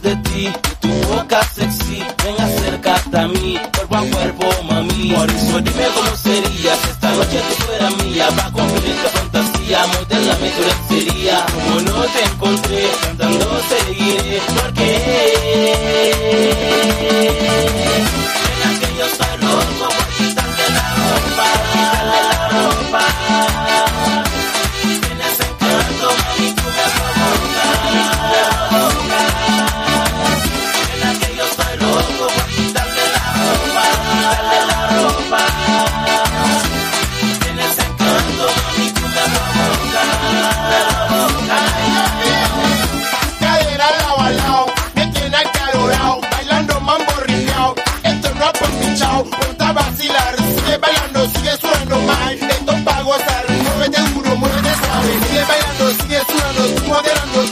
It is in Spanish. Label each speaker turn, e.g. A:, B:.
A: de ti, tu boca sexy, ven acércate a mí, cuerpo a cuerpo, mami. Por eso dime cómo sería si esta noche tú fueras mía, pa' cumplir esta fantasía, modélame tu lencería. Como no te encontré, cantando seguiré, porque ven que yo soy loco por quitarle la ropa, tienes encanto, mami, tú me provocas. Ven que yo soy loco por quitarle la ropa, tienes encanto, mami, tú me provocas.
B: Cadera lado a lado, me tiene acalorado, bailando mambo riñao, esto no es por mi chao, ponte a vacilar.